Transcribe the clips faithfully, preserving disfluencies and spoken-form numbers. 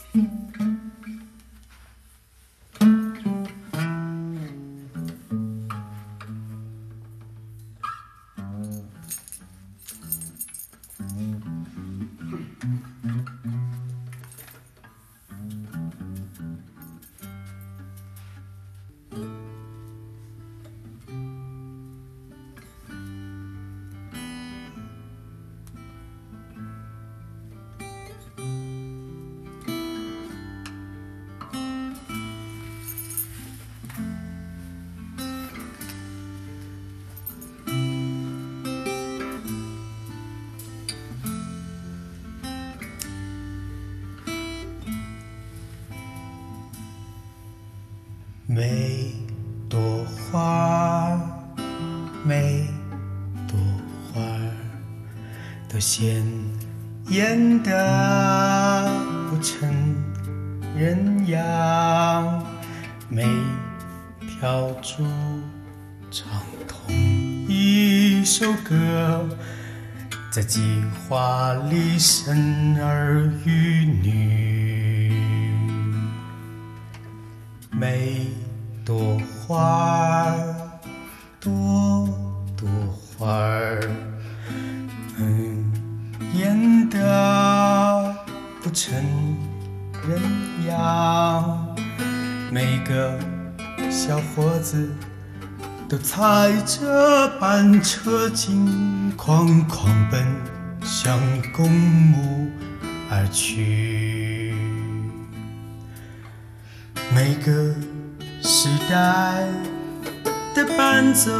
每朵花，每朵花都鲜艳的不成人样，每条竹唱同一首歌，在计划里生儿育女。每朵花，朵朵花儿，嗯，艳得不成人样。每个小伙子都踩着板车金哐哐奔向公墓而去。每个时代的伴奏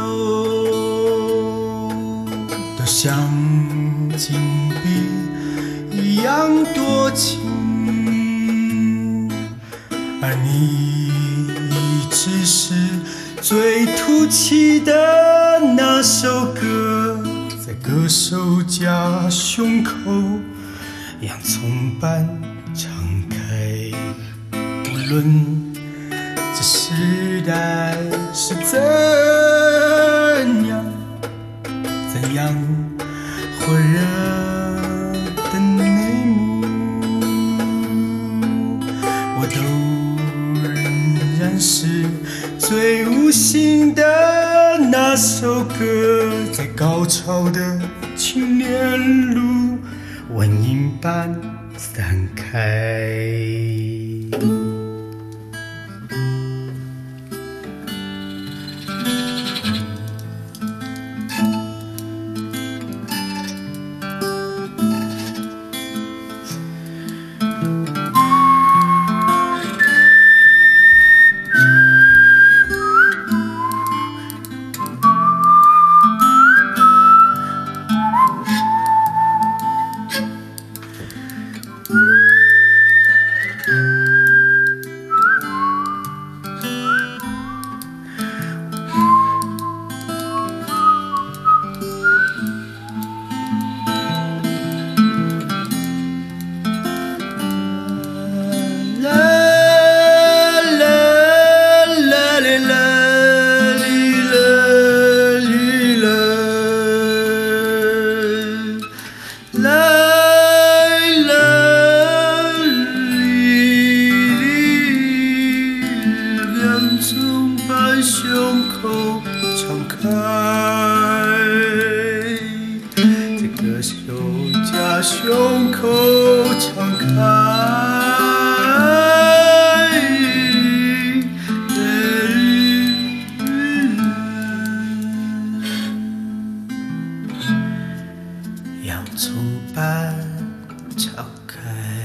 都像金币一样多情，而你只是最凸起的那首歌，在歌手家胸口洋葱般敞开。无论这时代是怎样怎样火热的内幕，我都仍然是最无心的那首歌，在高潮的青年路蚊蝇般散开。胸口敞开，这个手家胸口敞开，洋葱般敞开。